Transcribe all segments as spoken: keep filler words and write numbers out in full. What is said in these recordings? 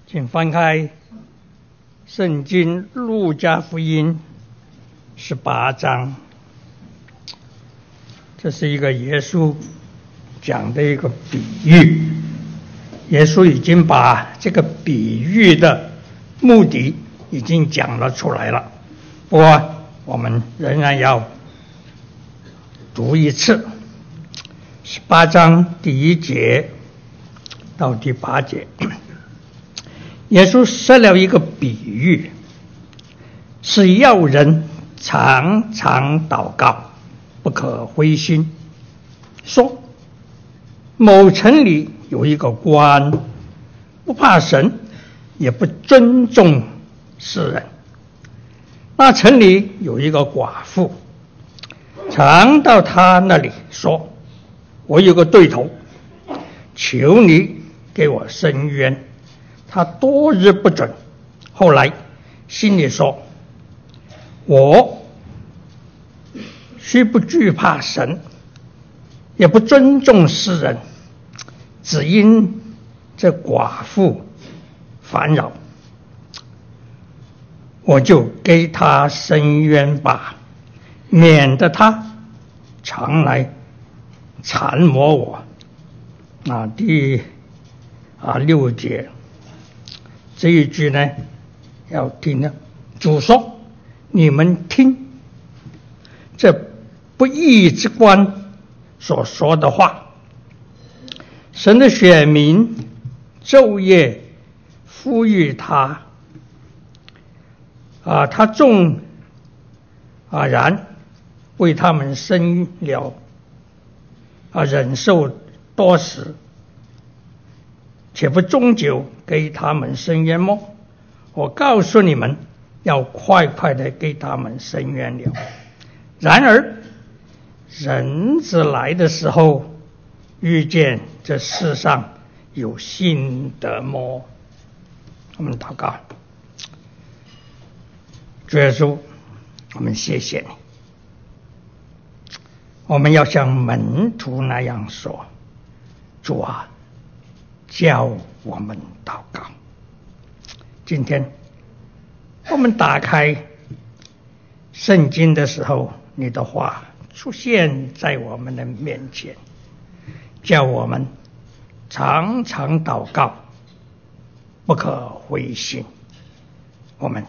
请翻开圣经路加福音十八章，这是一个耶稣讲的一个比喻。耶稣已经把这个比喻的目的已经讲了出来了，不过我们仍然要读一次。十八章第一节到第八节，耶稣设了一个比喻，是要人常常祷告，不可灰心，说某城里有一个官，不怕神，也不尊重世人。那城里有一个寡妇，常到他那里说，我有个对头，求你给我伸冤。他多日不准，后来心里说，我虽不惧怕神，也不尊重世人，只因这寡妇烦扰，我就给他伸冤吧，免得他常来缠磨我。啊，第啊六节这一句呢，要听呢。主说：“你们听，这不义之官所说的话，神的选民昼夜呼吁他，啊，他纵啊然为他们伸了啊忍受多时，且不终究给他们伸冤么？我告诉你们，要快快的给他们伸冤了。然而人子来的时候，遇见这世上有信的么？”我们祷告。主耶稣，我们谢谢你，我们要像门徒那样说，主啊，教我们祷告。今天我们打开圣经的时候，你的话出现在我们的面前，叫我们常常祷告，不可灰心。我们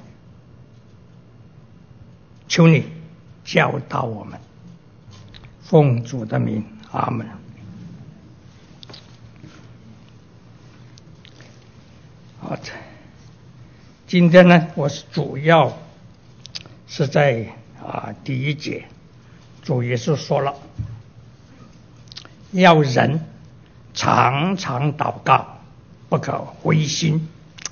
求你教导我们，奉主的名，阿们。好的，今天呢，我是主要是在啊第一节，主耶稣说了，要人常常祷告，不可灰心。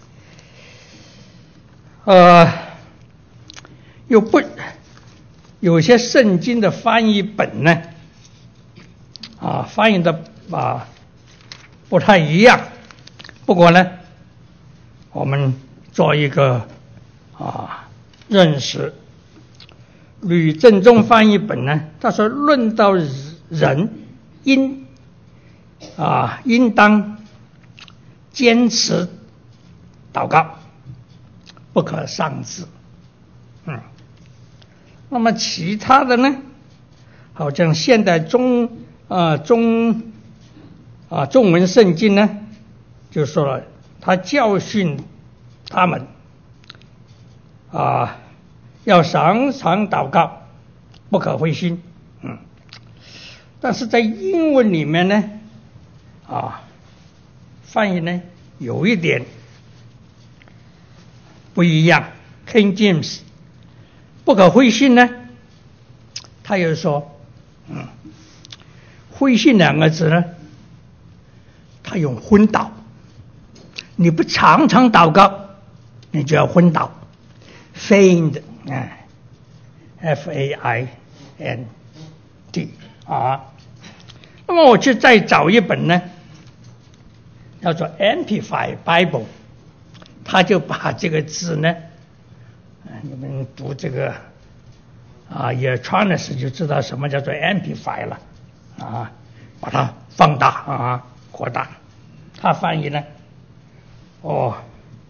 呃，有不有些圣经的翻译本呢，啊，翻译的啊不太一样。不过呢，我们做一个啊认识。吕正中翻译本呢，他说论到人应啊应当坚持祷告，不可丧志。嗯，那么其他的呢，好像现代中啊中啊中文圣经呢，就说了，他教训他们啊要常常祷告，不可灰心。嗯，但是在英文里面呢，啊，翻译呢有一点不一样。King James 不可灰心呢，他又说，嗯，灰心两个字呢，他用昏倒。你不常常祷告，你就要昏倒 ，faint。哎 ，F A I N T 啊，那么我去再找一本呢，叫做 Amplified Bible， 他就把这个字呢，你们读这个啊 Electronics 就知道什么叫做 Amplify 了啊，把它放大啊，扩大。他翻译呢，哦，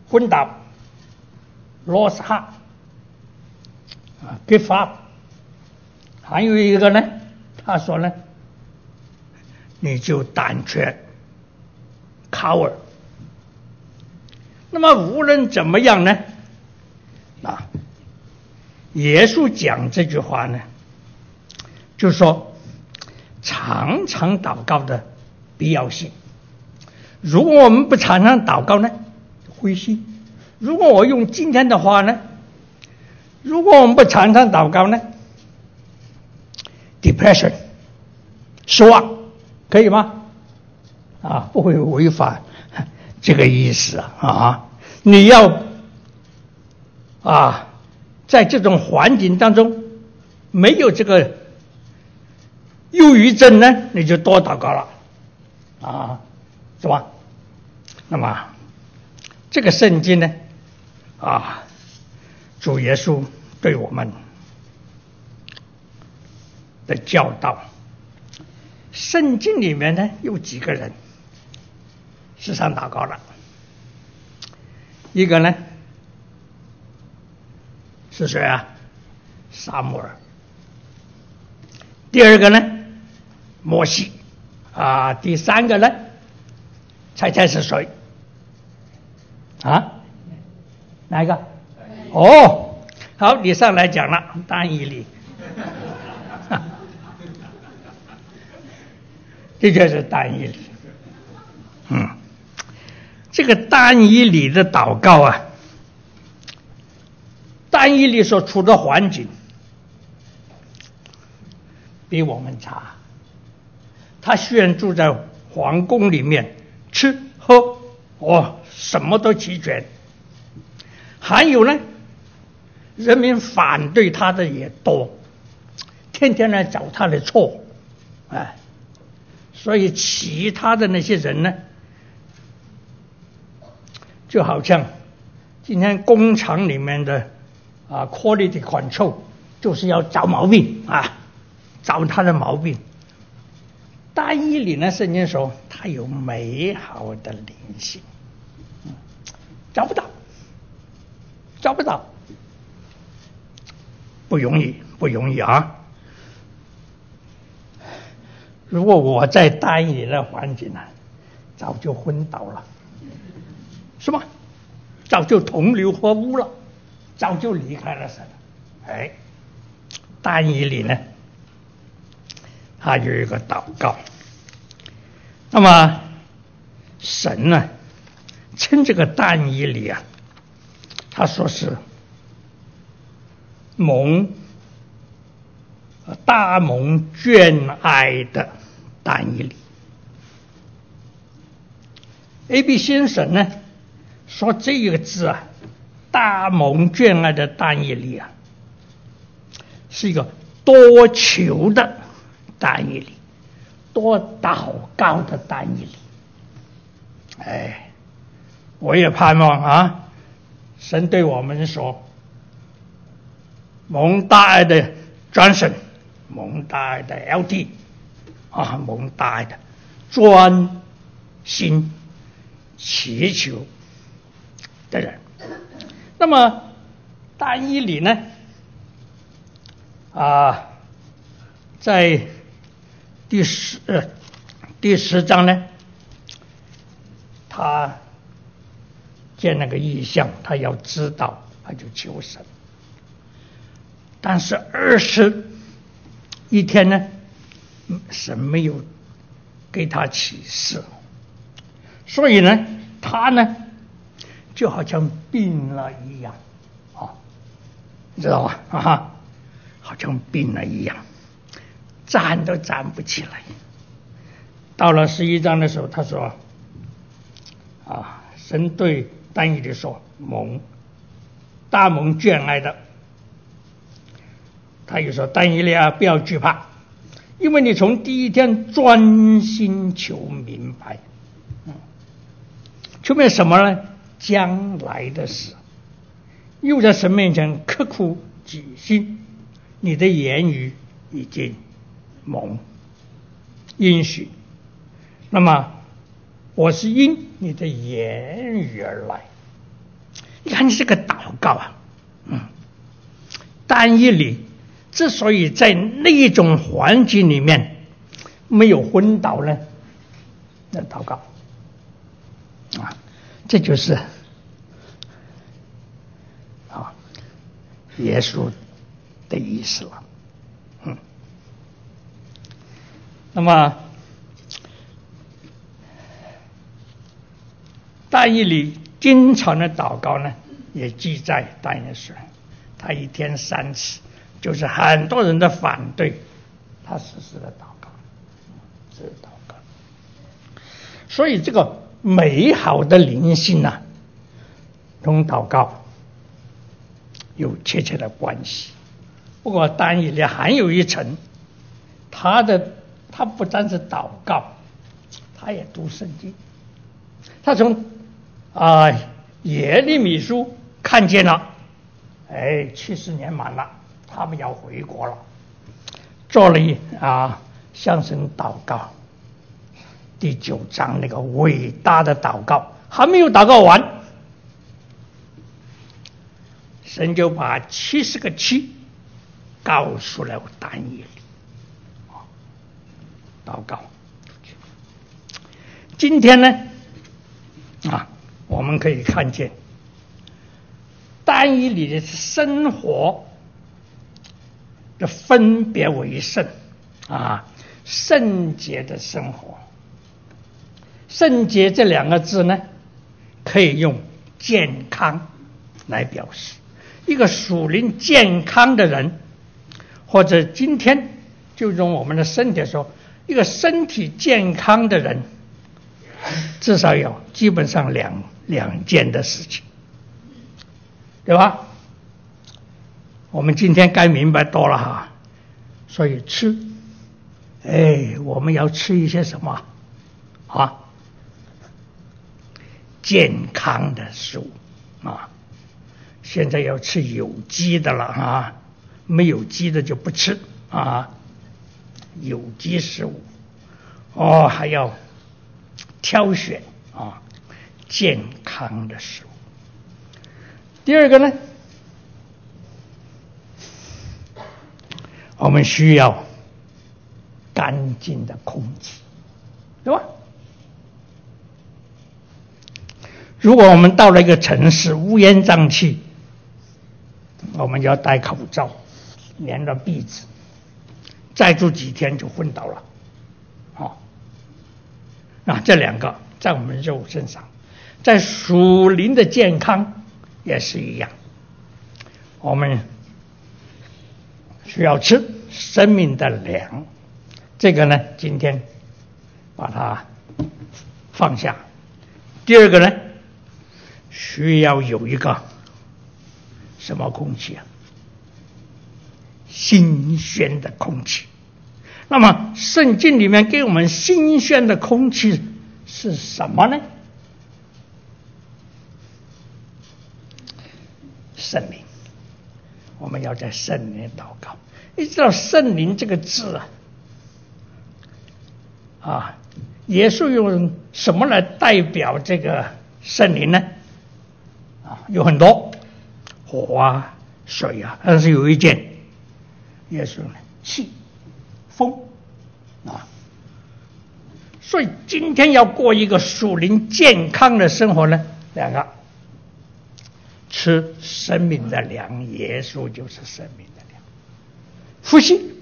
昏倒 ，lost heart， 啊 ，give up。还有一个呢，他说呢，你就胆怯 ，coward。那么无论怎么样呢，啊，耶稣讲这句话呢，就说常常祷告的必要性。如果我们不常常祷告呢，灰心；如果我用今天的话呢，如果我们不常常祷告呢 ，depression， 失望，可以吗？啊，不会违反这个意思啊！啊，你要啊，在这种环境当中没有这个忧郁症呢，你就多祷告了，啊，是吧？那么这个圣经呢，啊，主耶稣对我们的教导，圣经里面呢有几个人时常祷告了，一个呢是谁啊？撒母耳。第二个呢，摩西啊。第三个呢，猜猜是谁？啊？哪一个？哦，好，你上来讲了，但以理。这就是但以理。嗯，这个但以理的祷告啊，但以理所处的环境比我们差。他虽然住在皇宫里面，吃喝哦什么都齐全，还有呢，人民反对他的也多，天天来找他的错，哎，所以其他的那些人呢，就好像今天工厂里面的啊 quality control 就是要找毛病啊，找他的毛病。但以理呢，圣经说他有美好的灵性，找不到，找不到，不容易，不容易啊！如果我在但以理的环境呢，早就昏倒了，是吧？早就同流合污了，早就离开了神。哎，但以理呢，他有一个祷告，那么神呢，称这个但以理啊，他说是蒙大蒙眷爱的但以理。A B 先生呢说这个字啊，大蒙眷爱的但以理啊，是一个多求的但以理，多祷告的但以理。哎，我也盼望啊，神对我们说，蒙大爱的 Johnson， 蒙大爱的 L T， 啊，蒙大爱的专心祈求的人。那么但以理呢，啊，在第十呃第十章呢，他见那个异象，他要知道，他就求神。但是二十一天呢，神没有给他启示，所以呢，他呢就好像病了一样，啊，你知道吧？啊，好像病了一样，站都站不起来。到了十一章的时候，他说：“啊，神对但以理说，蒙大蒙眷爱的。”他又说：“但以理啊，不要惧怕，因为你从第一天专心求明白。嗯，求明白什么呢？将来的事，又在神面前刻苦己心，你的言语已经蒙应许。那么我是因你的言语而来， 你看你这个祷告啊，嗯，但以理之所以在那种环境里面没有昏倒呢，那祷告啊，这就是啊耶稣的意思了。嗯，那么但以理经常的祷告呢，也记在但以理书，他一天三次，就是很多人的反对，他实施了祷告，是祷告。所以这个美好的灵性啊，同祷告有切切的关系。不过但以理还有一层，他的他不单是祷告，他也读圣经。他从啊、呃、耶利米书看见了，哎，七十年满了，他们要回国了，做了一啊向神祷告。第九章那个伟大的祷告还没有祷告完，神就把七十个七告诉了但以理，祷告。今天呢，啊，我们可以看见但以理的生活的分别为圣啊，圣洁的生活。圣洁这两个字呢，可以用健康来表示。一个属灵健康的人，或者今天就用我们的身体说，一个身体健康的人，至少有基本上两两件的事情，对吧？我们今天该明白多了哈。所以吃，哎，我们要吃一些什么啊？健康的食物啊，现在要吃有机的了啊，没有机的就不吃啊。有机食物哦，还要挑选啊健康的食物。第二个呢，我们需要干净的空气，对吧？如果我们到了一个城市乌烟瘴气，我们要戴口罩，连着鼻子，再住几天就昏倒了。哦，那这两个在我们肉身上，在属灵的健康也是一样，我们需要吃生命的粮。这个呢，今天把它放下。第二个呢，需要有一个什么空气啊？新鲜的空气。那么圣经里面给我们新鲜的空气是什么呢？圣灵。我们要在圣灵祷告。你知道圣灵这个字啊，啊，耶稣用什么来代表这个圣灵呢？啊，有很多，火啊、水啊，但是有一件，耶稣呢，气、风啊。所以今天要过一个属灵健康的生活呢，两个，吃生命的粮，耶稣就是生命的粮。呼吸，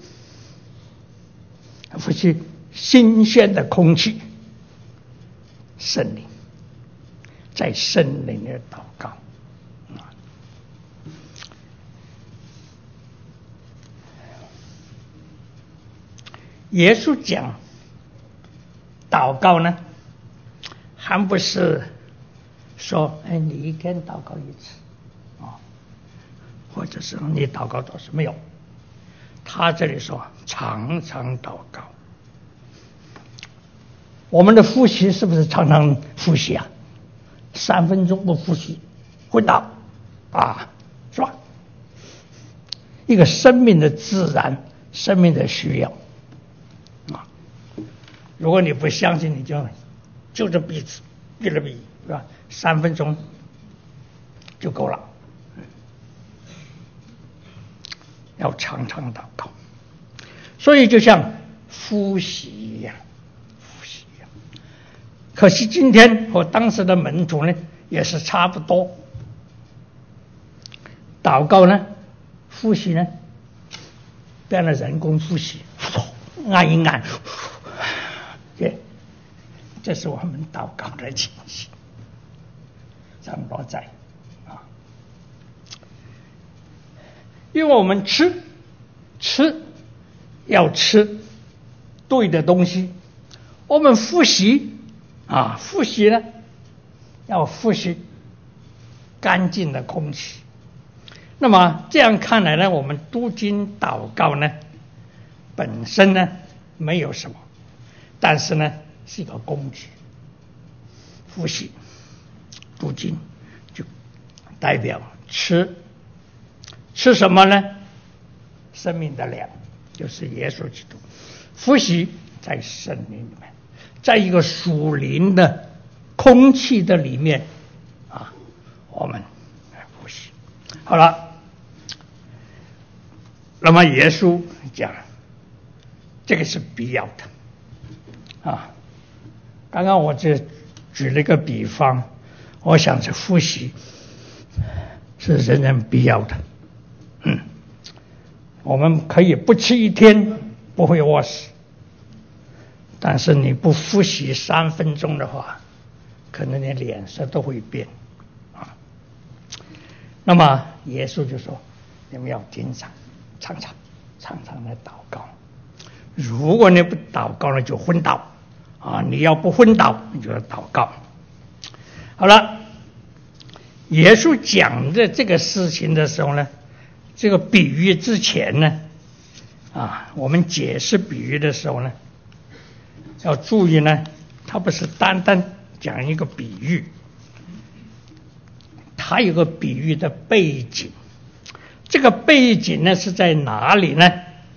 呼吸新鲜的空气，圣灵，在圣灵的祷告。耶稣讲祷告呢，还不是说哎你一天祷告一次啊，或者是你祷告多少，没有。他这里说常常祷告。我们的呼吸是不是常常呼吸啊？三分钟不呼吸昏倒啊，是吧？一个生命的自然，生命的需要啊。如果你不相信，你就就着鼻子闭着鼻，是吧？三分钟就够了。要常常祷告，所以就像呼吸一样，呼吸一样。可惜今天和当时的门徒呢，也是差不多。祷告呢，呼吸呢，变了人工呼吸，按一按，这这是我们祷告的情形。咱们不在啊，因为我们吃吃要吃对的东西，我们呼吸啊，呼吸呢要呼吸干净的空气。那么这样看来呢，我们读经祷告呢，本身呢没有什么，但是呢是一个工具。呼吸、读经就代表吃，吃什么呢？生命的粮，就是耶稣基督。呼吸在生命里面，在一个属灵的空气的里面啊，我们来呼吸。好了。那么耶稣讲，这个是必要的啊。刚刚我只举了一个比方，我想是呼吸是人人必要的。嗯，我们可以不吃一天不会饿死，但是你不呼吸三分钟的话，可能你脸色都会变啊。那么耶稣就说，你们要经常常常常常的祷告，如果你不祷告呢，就昏倒啊！你要不昏倒，你就要祷告。好了，耶稣讲的这个事情的时候呢，这个比喻之前呢，啊，我们解释比喻的时候呢，要注意呢，他不是单单讲一个比喻，他有个比喻的背景。这个背景呢是在哪里呢？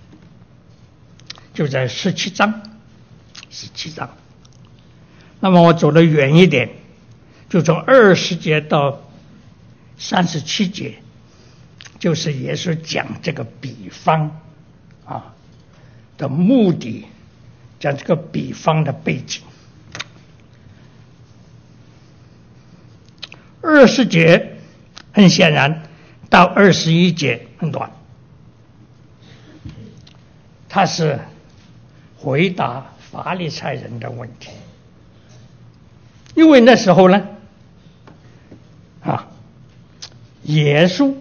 就在十七章，十七章。那么我走得远一点，就从二十节到三十七节，就是耶稣讲这个比方啊的目的，讲这个比方的背景。二十节很显然。到二十一节很短，他是回答法利赛人的问题，因为那时候呢，啊，耶稣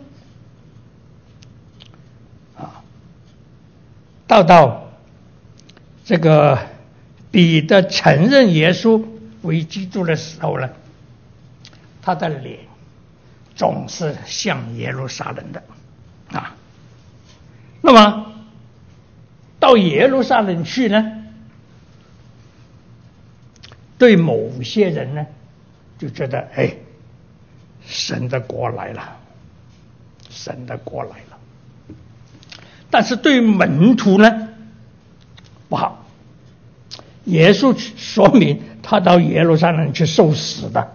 啊，到到这个彼得承认耶稣为基督的时候呢，他的脸总是向耶路撒冷的啊。那么到耶路撒冷去呢，对某些人呢就觉得哎，神的国来了，神的国来了。但是对门徒呢不好，耶稣说明他到耶路撒冷去受死的。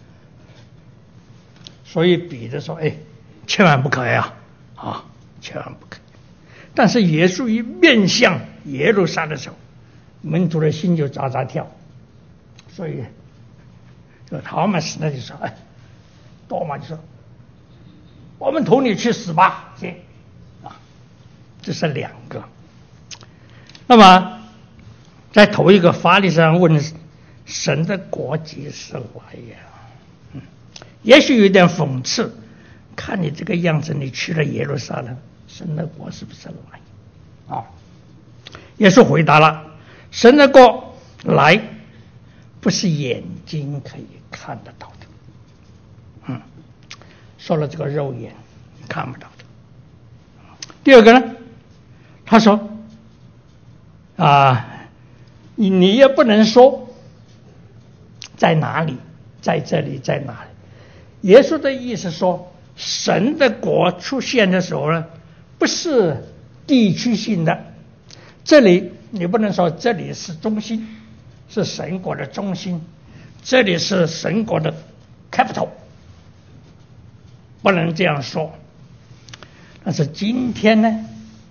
所以彼得说：“哎，千万不可以啊！啊，千万不可以。”但是耶稣一面向耶路撒冷的时候，门徒的心就喳喳跳。所以，这托马斯呢就说：“哎，多马就说，我们同你去死吧！”行啊，这是两个。那么，在头一个法利赛人问神的国几时来呀？也许有点讽刺，看你这个样子，你去了耶路撒冷，神的国是不是来？啊，耶稣回答了：神的国来，不是眼睛可以看得到的。嗯，说了这个肉眼看不到的。第二个呢，他说啊，你你也不能说在哪里，在这里，在哪里。耶稣的意思说，神的国出现的时候呢，不是地区性的，这里你不能说这里是中心，是神国的中心，这里是神国的 capital， 不能这样说。但是今天呢，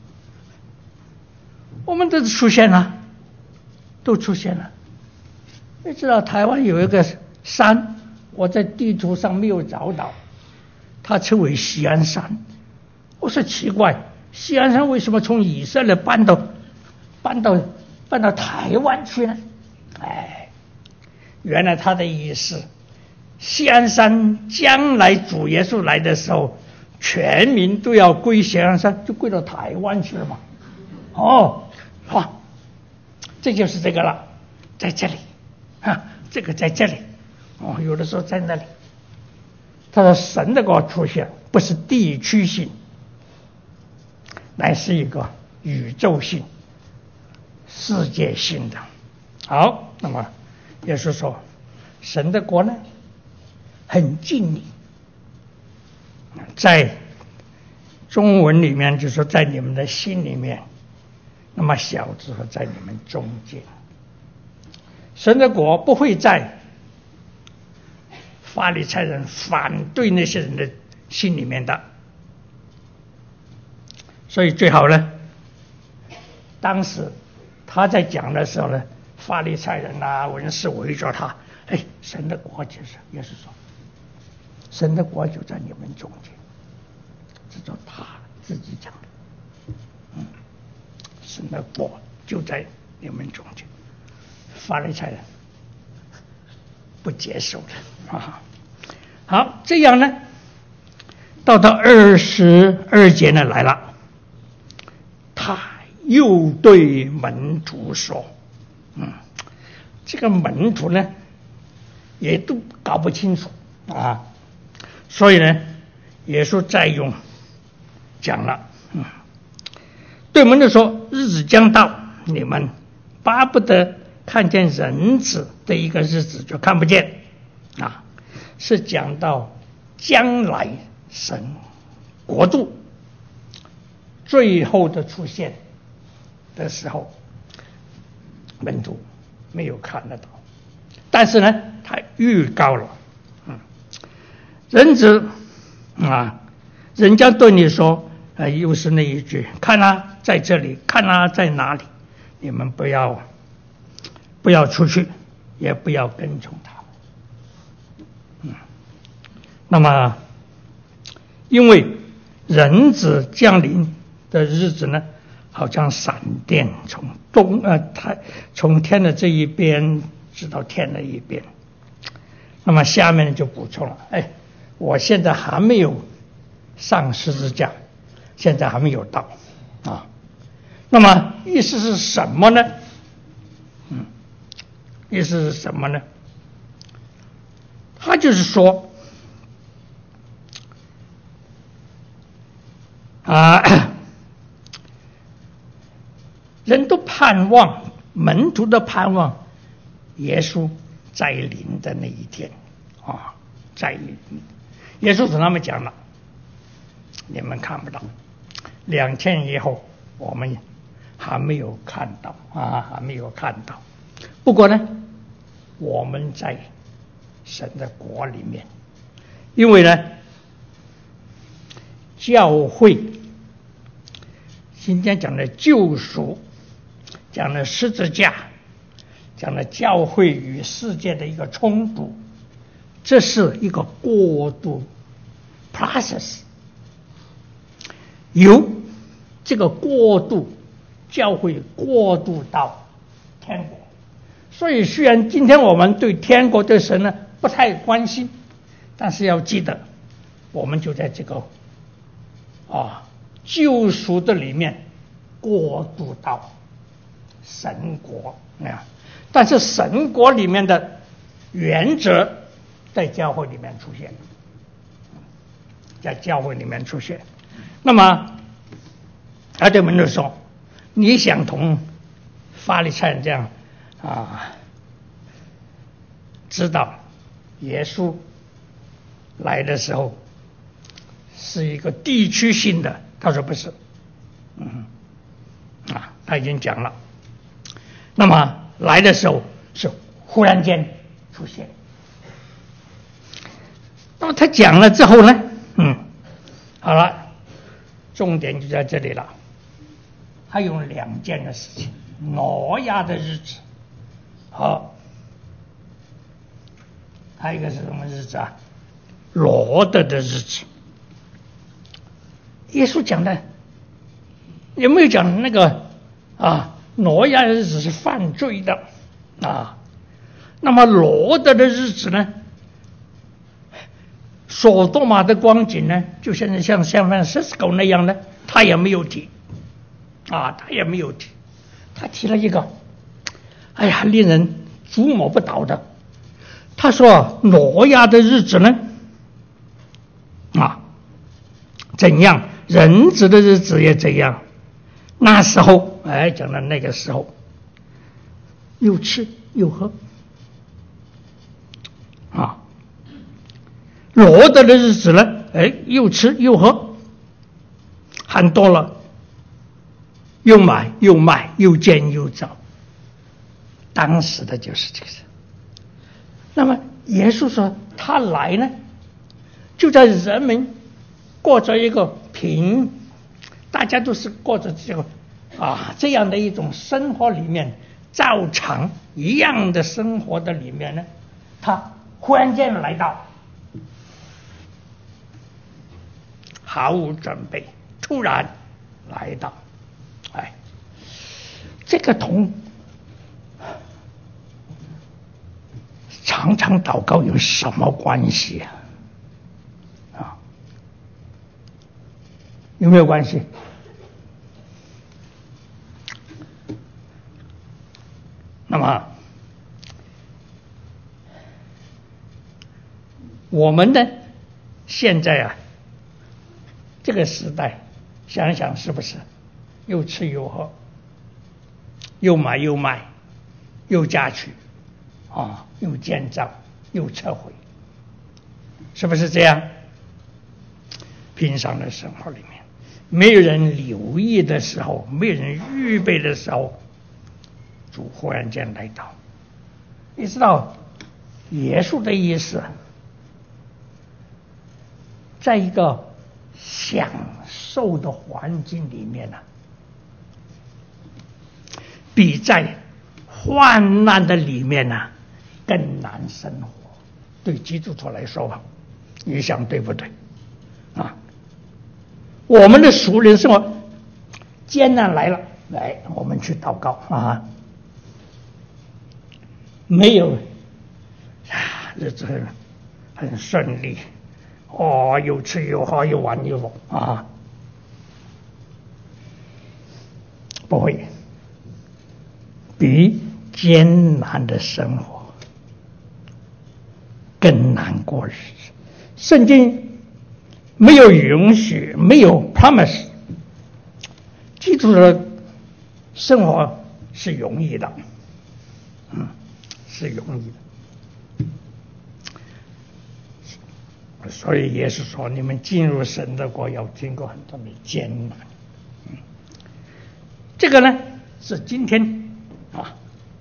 我们都出现了，都出现了。你知道台湾有一个山，我在地图上没有找到，它称为锡安山。我说奇怪，锡安山为什么从以色列搬到搬到搬到台湾去呢？哎，原来他的意思，锡安山将来主耶稣来的时候，全民都要归锡安山，就归到台湾去了嘛。哦，好，这就是这个了，在这里啊，这个在这里，哦，有的时候在那里。他说神的国出现不是地区性，乃是一个宇宙性、世界性的。好，那么也是说，神的国呢，很近你。在中文里面就说在你们的心里面，那么小字和在你们中间。神的国不会在法利赛人反对那些人的心里面的，所以最好呢，当时他在讲的时候呢，法利赛人啊、文士围着他，哎，神的国就是也是说，神的国就在你们中间，这就他自己讲的，嗯，神的国就在你们中间，法利赛人不接受的啊。好，这样呢，到到二十二节呢来了，他又对门徒说，嗯，这个门徒呢也都搞不清楚啊，所以呢，耶稣再用讲了，嗯，对门徒说，日子将到，你们巴不得看见人子的一个日子，就看不见啊，是讲到将来神国度最后的出现的时候，门徒没有看得到，但是呢，他预告了，嗯，人子啊，人家对你说，呃，又是那一句，看啊，在这里，看啊，在哪里，你们不要不要出去，也不要跟从他。嗯，那么，因为人子降临的日子呢，好像闪电从东呃太从天的这一边直到天的一边。那么下面就补充了，哎，我现在还没有上十字架，现在还没有到啊。那么意思是什么呢？嗯，意思是什么呢？他就是说啊，人都盼望，门徒的盼望，耶稣再临的那一天啊，再临。耶稣跟他们讲了，你们看不到，两天以后我们还没有看到啊，还没有看到。不过呢，我们在神的国里面，因为呢，教会今天讲的救赎，讲的十字架，讲的教会与世界的一个冲突，这是一个过渡 process， 由这个过渡教会过渡到天国。所以虽然今天我们对天国对神呢不太关心，但是要记得，我们就在这个啊救赎的里面过渡到神国啊。但是神国里面的原则在教会里面出现，在教会里面出现。那么他对门徒说，你想同法利赛人这样啊，知道耶稣来的时候是一个地区性的，他说不是，嗯啊，他已经讲了。那么来的时候是忽然间出现。那么他讲了之后呢， 嗯，好了，重点就在这里了。还有两件的事情，挪亚的日子，好，还有一个是什么日子啊？罗得的日子。耶稣讲的有没有讲那个啊？挪亚的日子是犯罪的啊，那么罗得的日子呢？索多玛的光景呢，就现在像像范西斯科那样呢，他也没有提啊，他也没有提，他提了一个，哎呀，令人捉摸不到的。他说挪亚的日子呢，啊，怎样？人子的日子也怎样？那时候，哎，讲到那个时候，又吃又喝，啊。罗得的日子呢，哎，又吃又喝，很多了，又买又卖，又建又造。当时的就是这个事。那么耶稣说他来呢，就在人们过着一个平，大家都是过着这个啊这样的一种生活里面，照常一样的生活的里面呢，他忽然间来到。毫无准备，突然来到，哎，这个同常常祷告有什么关系啊？啊，有没有关系？那么，我们呢，现在啊。这个时代，想想是不是又吃又喝，又买又卖，又嫁娶，啊，又建造，又撤回，是不是这样？平常的生活里面，没有人留意的时候，没有人预备的时候，主忽然间来到。你知道耶稣的意思，在一个享受的环境里面呢、啊，比在患难的里面呢、啊、更难生活。对基督徒来说吧，你想对不对啊？我们的属灵生活艰难来了，来我们去祷告啊，没有啊，日子很很顺利。哦，有吃有喝，有玩有玩啊！不会，比艰难的生活更难过日子。圣经没有允许，没有 promise， 基督的生活是容易的，嗯，是容易的。所以耶稣说，你们进入神的国要经过很多的艰难。嗯，这个呢是今天啊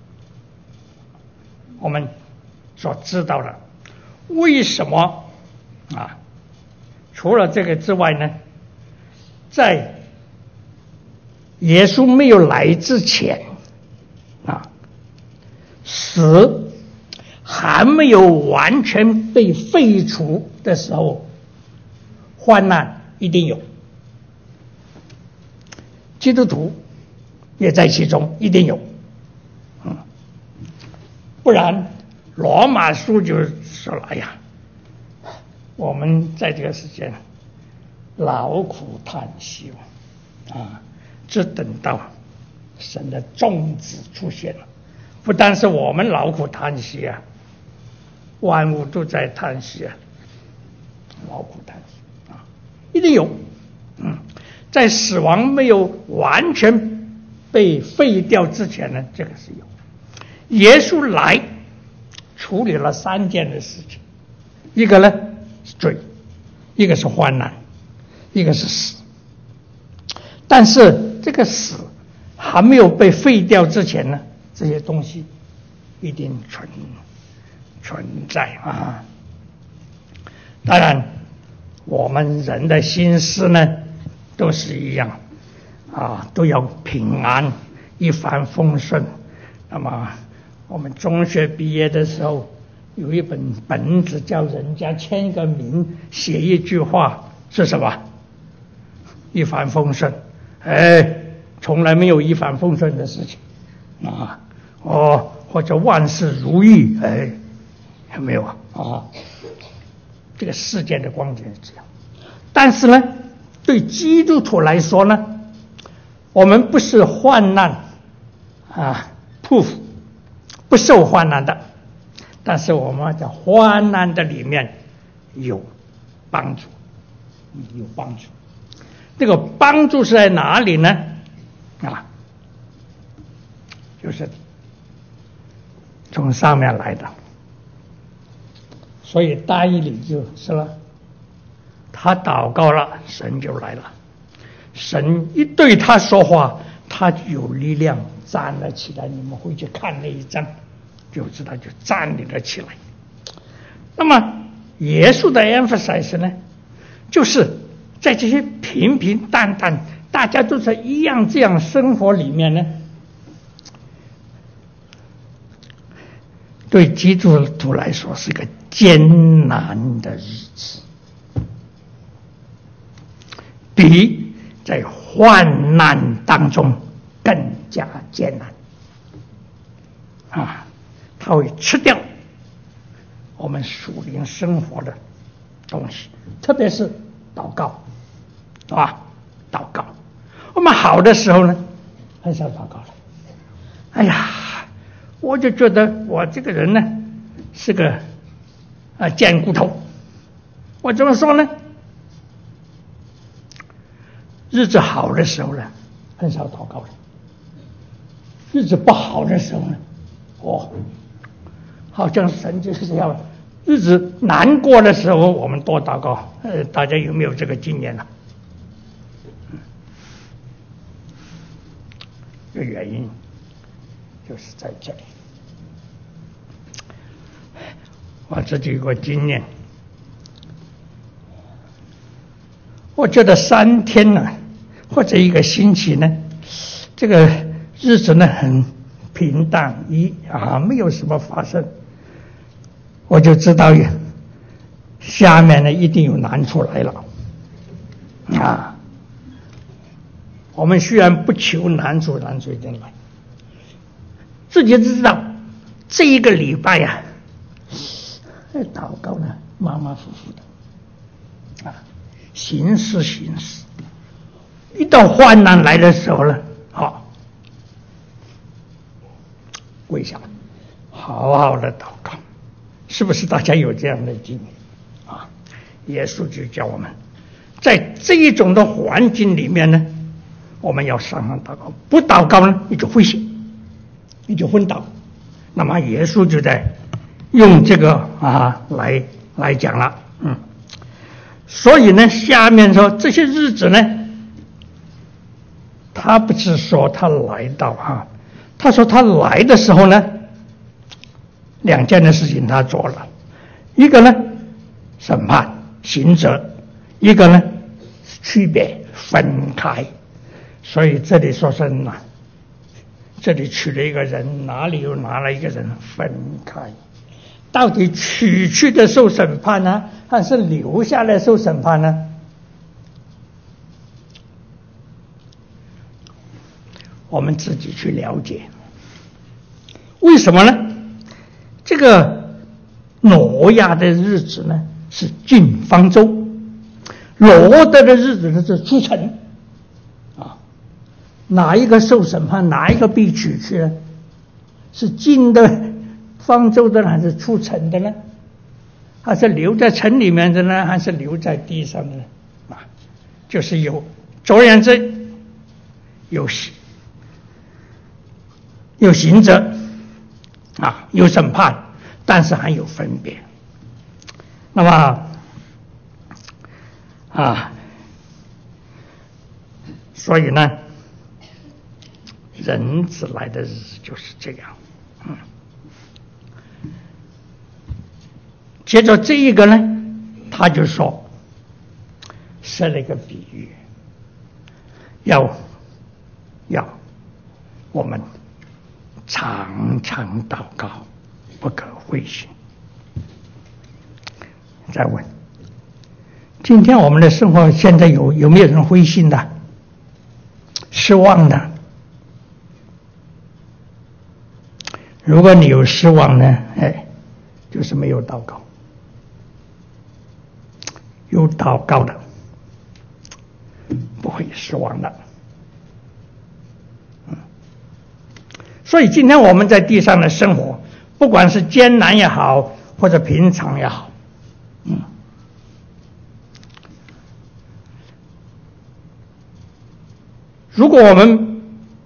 我们所知道的。为什么啊？除了这个之外呢，在耶稣没有来之前啊，死还没有完全被废除的时候，患难一定有，基督徒也在其中，一定有，嗯，不然罗马书就说了：“哎呀，我们在这个时间劳苦叹息啊，只等到神的种子出现了。不但是我们劳苦叹息啊。”万物都在叹息啊，劳苦叹息啊，一定有。嗯，在死亡没有完全被废掉之前呢，这个是有。耶稣来处理了三件的事情，一个呢是罪，一个是患难，一个是死。但是这个死还没有被废掉之前呢，这些东西一定存存在啊！当然， 我们人的心思呢，都是一样，啊，都要平安，一帆风顺。那么我们中学毕业的时候，有一本本子叫人家签一个名，写一句话，是什么？一帆风顺。哎，从来没有一帆风顺的事情啊！哦，或者万事如意，哎，有没有啊？啊，这个世界的光景是这样。但是呢，对基督徒来说呢，我们不是患难啊，匍匐，不受患难的，但是我们在患难的里面有帮助，有帮助。这个帮助是在哪里呢？啊，就是从上面来的。所以大义理就是了，他祷告了，神就来了。神一对他说话，他有力量站了起来。你们回去看那一章，就知道就站立了起来。那么耶稣的 emphasize 呢，就是在这些平平淡淡，大家都是一样这样生活里面呢，对基督徒来说是个艰难的日子，比在患难当中更加艰难啊！它会吃掉我们属灵生活的东西，特别是祷告啊，祷告。我们好的时候呢，很少祷告了。哎呀，我就觉得我这个人呢，是个啊贱骨头。我怎么说呢？日子好的时候呢，很少祷告了；日子不好的时候呢，哦，好像神就是这样。日子难过的时候，我们多祷告。呃，大家有没有这个经验呢？这原因就是在这里。我自己有个经验，我觉得三天呢，或者一个星期呢，这个日子呢很平淡，一啊没有什么发生，我就知道下面呢一定有难处来了啊。我们虽然不求难处，难处一定来，自己知道这一个礼拜呀、啊，祷告呢马马虎虎的啊，行事行事，一到患难来的时候呢，好跪下，好好的祷告。是不是大家有这样的经验啊？耶稣就教我们，在这一种的环境里面呢，我们要常常祷告。不祷告呢，你就灰心，你就昏倒。那么耶稣就在用这个啊来来讲了，嗯。所以呢，下面说这些日子呢，他不是说他来到啊，他说他来的时候呢，两件的事情他做了，一个呢审判刑责，一个呢区别分开。所以这里说是哪，这里取了一个人，哪里又拿了一个人分开？到底取去的受审判呢，还是留下来受审判呢？我们自己去了解。为什么呢？这个挪亚的日子呢是进方舟，罗德的日子呢是出城啊。哪一个受审判，哪一个被取去呢？是进的方舟的呢，还是出城的呢？还是留在城里面的呢，还是留在地上的呢？啊，就是有，总而言之，有有刑责啊，有审判，但是还有分别。那么啊，所以呢，人子来的日子就是这样。嗯，接着这一个呢，他就说设了一个比喻，要要我们常常祷告，不可灰心。再问，今天我们的生活现在有有没有人灰心的、失望的？如果你有失望呢，哎，就是没有祷告。有祷告的不会失望的。嗯，所以今天我们在地上的生活，不管是艰难也好，或者平常也好，嗯，如果我们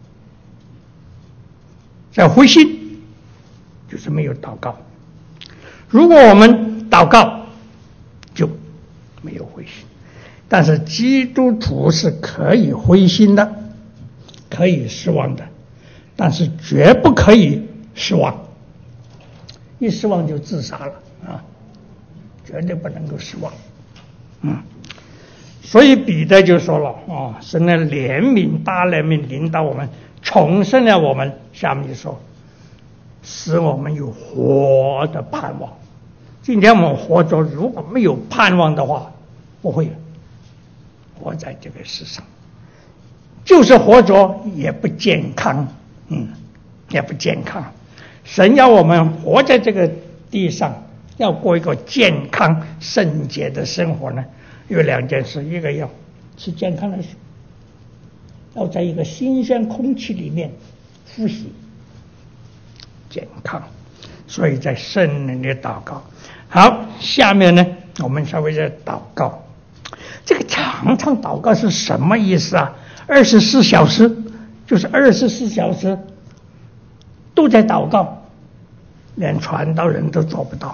在灰心，就是没有祷告；如果我们祷告，就没有灰心。但是基督徒是可以灰心的，可以失望的，但是绝不可以失望。一失望就自杀了啊！绝对不能够失望。嗯，所以彼得就说了啊，神的怜悯大怜悯临到我们，重生了我们。下面就说，使我们有活的盼望。今天我们活着，如果没有盼望的话，不会活在这个世上，就是活着也不健康，嗯，也不健康。神要我们活在这个地上，要过一个健康圣洁的生活呢，有两件事：一个要吃健康的水，要在一个新鲜空气里面呼吸，健康。所以在圣灵的祷告。好，下面呢，我们稍微再祷告。这个常常祷告是什么意思啊？二十四小时，就是二十四小时都在祷告，连传道人都做不到。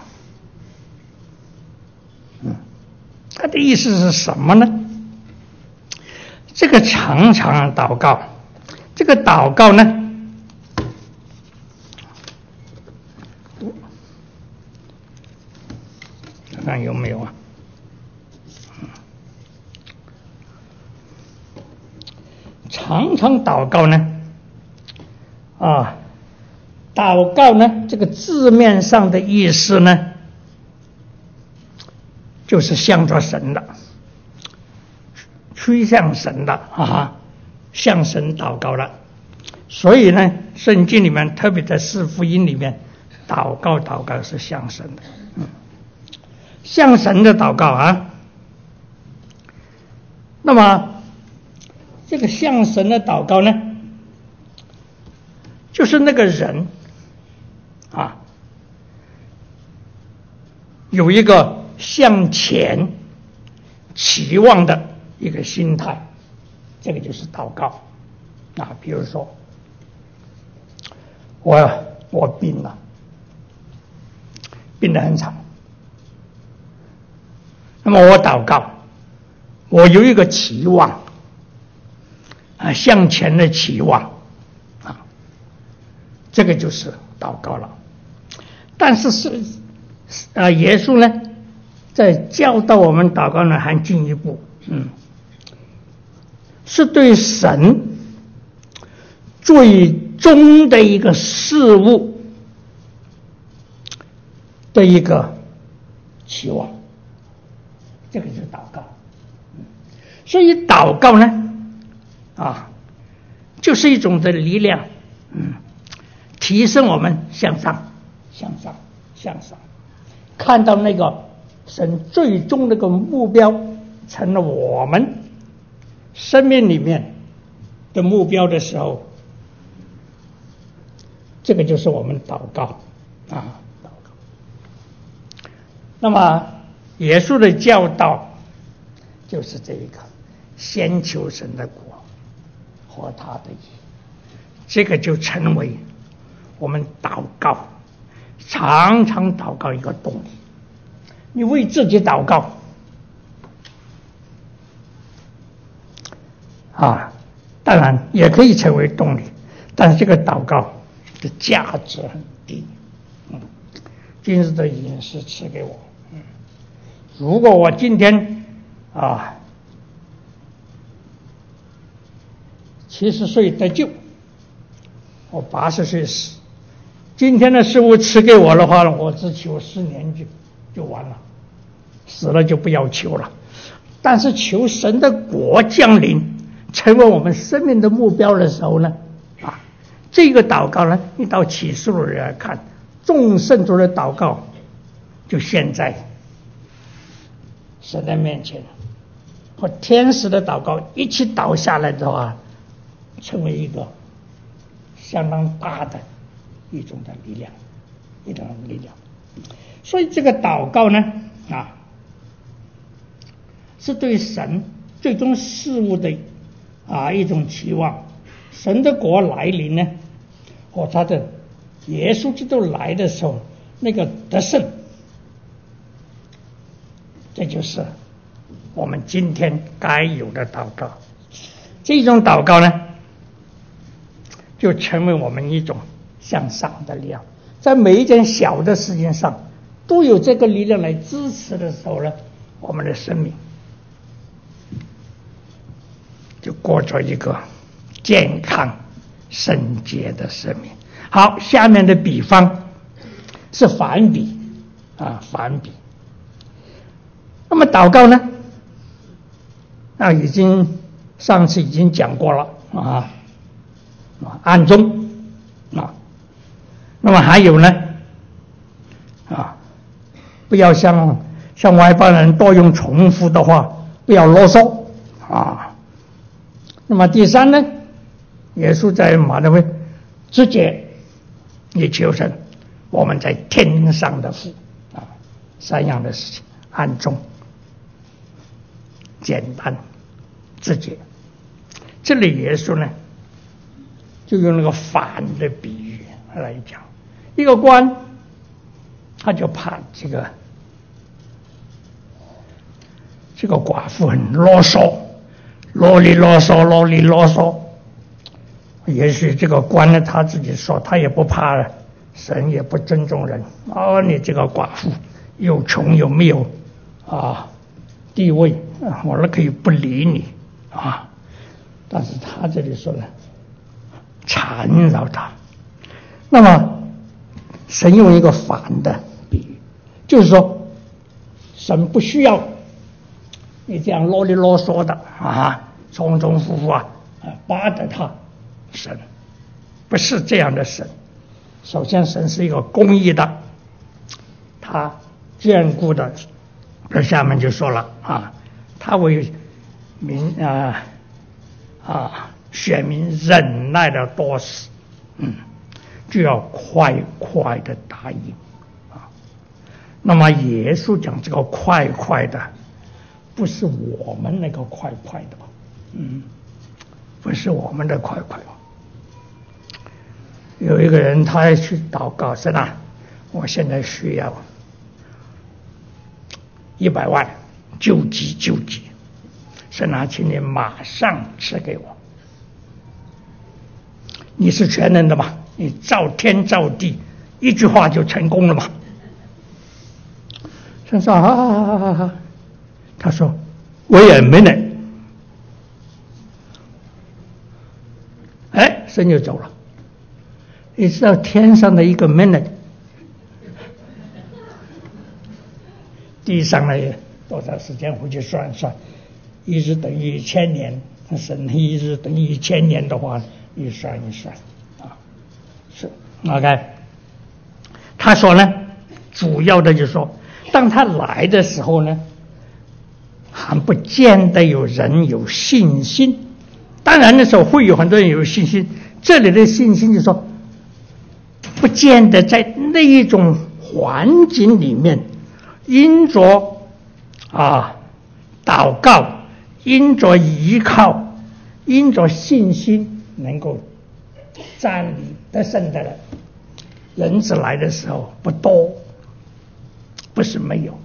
嗯，他的意思是什么呢？这个常常祷告，这个祷告呢，看看有没有啊？常常祷告呢，啊，祷告呢，这个字面上的意思呢，就是向着神的，趋向神的啊，向神祷告了。所以呢，圣经里面，特别在四福音里面，祷告祷告是向神的，嗯，向神的祷告啊。那么这个向神的祷告呢，就是那个人啊，有一个向前期望的一个心态，这个就是祷告啊。比如说，我我病了，病得很惨，那么我祷告，我有一个期望啊，向前的期望啊，这个就是祷告了。但是是啊，耶稣呢，在教导我们祷告呢，还进一步，嗯，是对神最终的一个事物的一个期望，这个就是祷告。所以祷告呢，啊，就是一种的力量，嗯，提升我们向上，向上，向上，看到那个神最终那个目标成了我们生命里面的目标的时候，这个就是我们祷告啊，祷告。那么耶稣的教导就是这一个，先求神的国和他的义，这个就成为我们祷告常常祷告一个动力。你为自己祷告啊，当然也可以成为动力，但是这个祷告的价值很低。嗯，今日的饮食赐给我，嗯，如果我今天啊七十岁得救，我八十岁死。今天的食物吃给我的话，我只求十年就就完了，死了就不要求了。但是求神的国降临，成为我们生命的目标的时候呢，啊，这个祷告呢，你到启示录来看，众圣徒的祷告，就现在神的面前，和天使的祷告一起倒下来的话，成为一个相当大的一种的力量，一种力量。所以这个祷告呢，啊，是对神最终事物的啊一种期望。神的国来临呢，和他的耶稣基督来的时候，那个得胜，这就是我们今天该有的祷告。这种祷告呢，就成为我们一种向上的力量，在每一件小的事情上都有这个力量来支持的时候呢，我们的生命就过着一个健康圣洁的生命。好，下面的比方是反比啊，反比。那么祷告呢，啊，已经上次已经讲过了啊，暗中啊，那么还有呢，啊，不要像像外邦人多用重复的话，不要啰嗦啊。那么第三呢，耶稣在马太福音直接也求神，我们在天上的父啊，三样的事情，暗中、简单、直接。这里耶稣呢，就用那个反的比喻来讲，一个官他就怕这个这个寡妇很啰嗦，啰里啰嗦，啰里啰嗦。也许这个官呢，他自己说他也不怕神，也不尊重人。哦，你这个寡妇又穷又没有啊地位，我都可以不理你啊。但是他这里说呢，缠绕他。那么神用一个反的比喻，就是说神不需要你这样啰里啰嗦的啊，重重复复啊，巴得他。神不是这样的神。首先神是一个公义的，他眷顾的，这下面就说了啊，他为民啊啊选民忍耐的多时，嗯，就要快快的答应啊。那么耶稣讲这个快快的，不是我们那个快快的，嗯，不是我们的快快。有一个人他去祷告，神啊，我现在需要一百万，救急救急，神啊，请你马上赐给我。你是全能的嘛，你造天造地，一句话就成功了嘛。神说好好好好好，他说wait a minute，哎，神就走了。你知道天上的一个 minute， 地上的多少时间回去算算，一日等于一千年，神一日等于一千年的话，一算一算啊，是 OK。他说呢，主要的就是说，当他来的时候呢，还不见得有人有信心。当然的时候会有很多人有信心，这里的信心就是说，不见得在那一种环境里面，因着啊祷告，因着依靠，因着信心，能够站立得胜的人，人子来的时候不多，不是没有。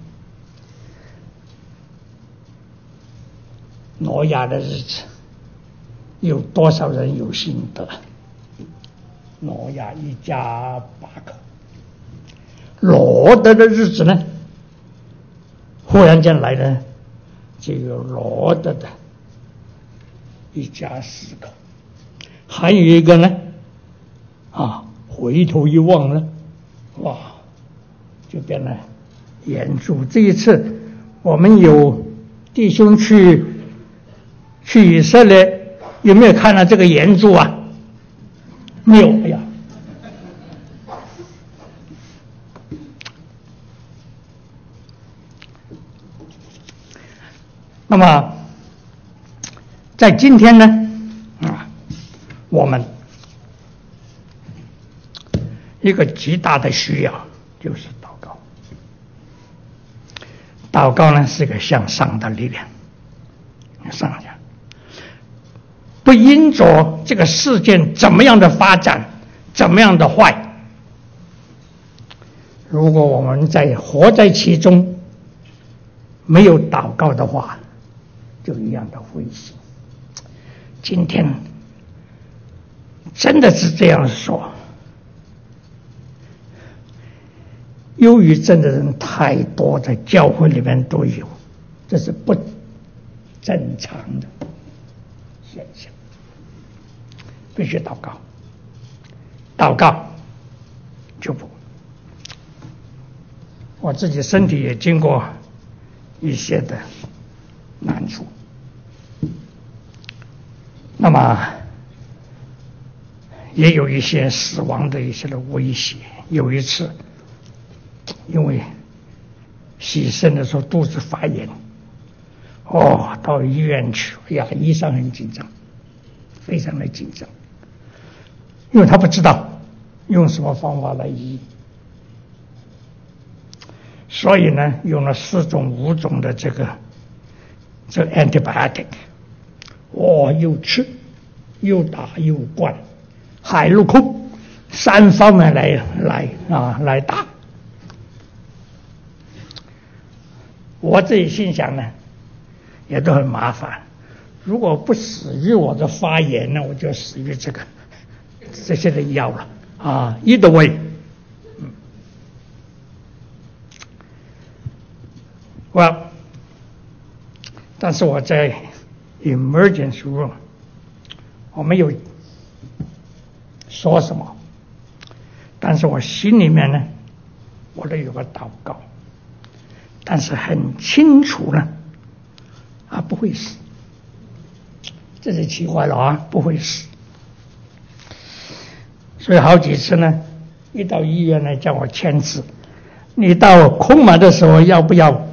挪亚的日子，有多少人有心得？挪亚一家八口。罗德的日子呢，忽然间来了这个罗德的一家四口， 还有一个呢，啊，回头一望呢，哇，就变了眼珠。这一次我们有弟兄去去以色列，有没有看到这个圆柱啊？没有，哎呀。那么在今天呢，啊，我们一个极大的需要就是祷告。祷告呢是个向上的力量，上下不因着这个事件怎么样的发展，怎么样的坏，如果我们在活在其中，没有祷告的话，就一样的灰心。今天真的是这样说，忧郁症的人太多，在教会里面都有，这是不正常的现象。必须祷告，祷告就不。我自己身体也经过一些的难处，那么也有一些死亡的一些的威胁。有一次因为洗肾的时候肚子发炎，哦，到医院去，哎呀，医生很紧张，非常的紧张，因为他不知道用什么方法来医，所以呢用了四种五种的这个这个 antibiotic， 哦，又吃又打又灌，海陆空三方面来来啊来打。我自己心想呢，也都很麻烦。如果不死于我的发炎呢，我就死于这个这些的药了啊。either way，嗯，well，但是我在 emergency room， 我没有说什么，但是我心里面呢，我都有个祷告。但是很清楚呢，啊，不会死，这是奇怪了啊，不会死。所以好几次呢，一到医院呢叫我签字，你到空门的时候要不要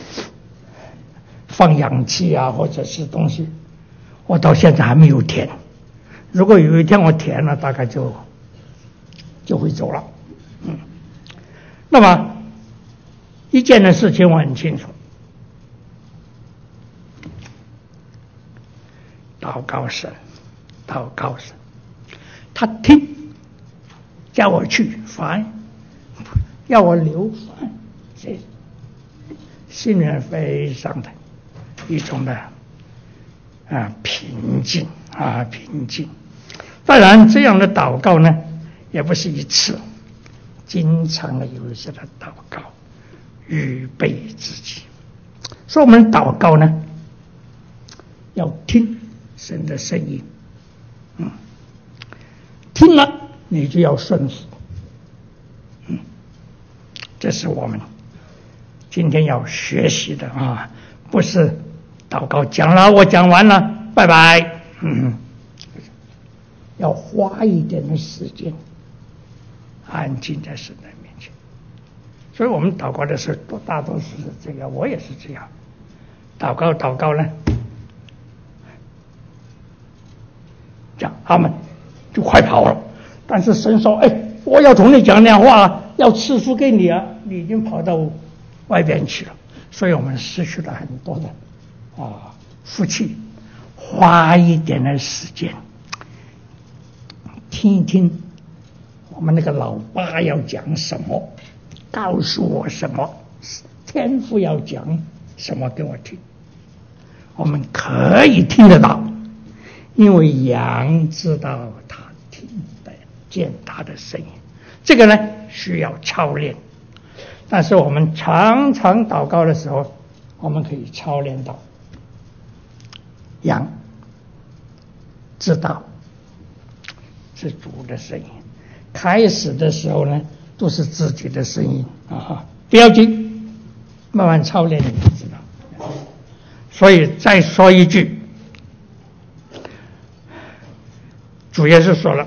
放氧气啊，或者是东西，我到现在还没有填。如果有一天我填了，大概就就会走了。嗯，那么一件的事情我很清楚，祷告神，祷告神，他听，叫我去烦，要我留烦，这心里非常的一种的啊平静啊平静。当然，这样的祷告呢，也不是一次，经常的有一些的祷告。预备自己，所以我们祷告呢，要听神的声音，嗯，听了你就要顺服，嗯，这是我们今天要学习的啊，不是祷告讲了我讲完了，拜拜，嗯，要花一点的时间，安静在神的面前。所以我们祷告的时候，多大多数是这样，我也是这样。祷告祷告呢，讲他们就快跑了。但是神说：“哎，我要同你讲讲话，要赐福给你啊！你已经跑到外边去了。”所以我们失去了很多的啊福气。花一点的时间，听一听我们那个老爸要讲什么。告诉我什么，天父要讲什么给我听，我们可以听得到，因为羊知道他听得见他的声音。这个呢需要操练，但是我们常常祷告的时候，我们可以操练到羊知道是主的声音。开始的时候呢，都是自己的声音啊。不要紧，慢慢操练你就知道。所以再说一句，主耶稣说了，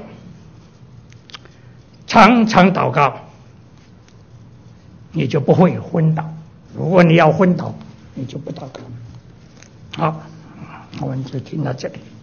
常常祷告，你就不会昏倒。如果你要昏倒，你就不祷告。好，我们就听到这里。